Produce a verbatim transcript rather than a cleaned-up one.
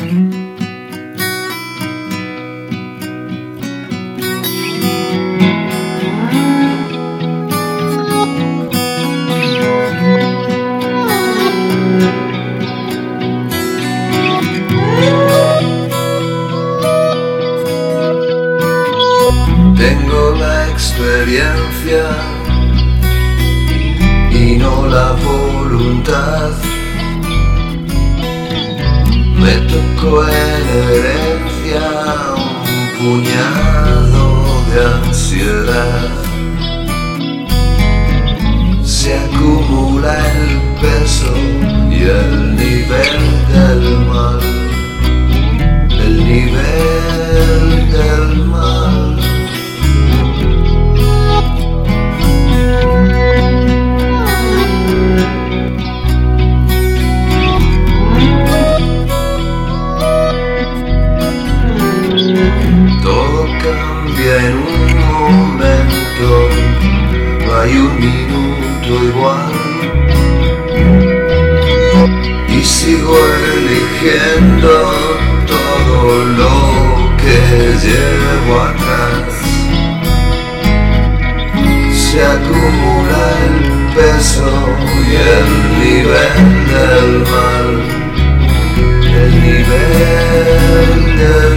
Tengo la experiencia y no la voluntad. Me tocó en herencia un puñado de ansiedad. Se acumula el peso y el nivel del mal, el nivel del mal. Todo cambia en un momento, no hay un minuto igual. Y sigo eligiendo todo lo que llevo atrás. Se acumula el peso y el nivel del mal, el nivel del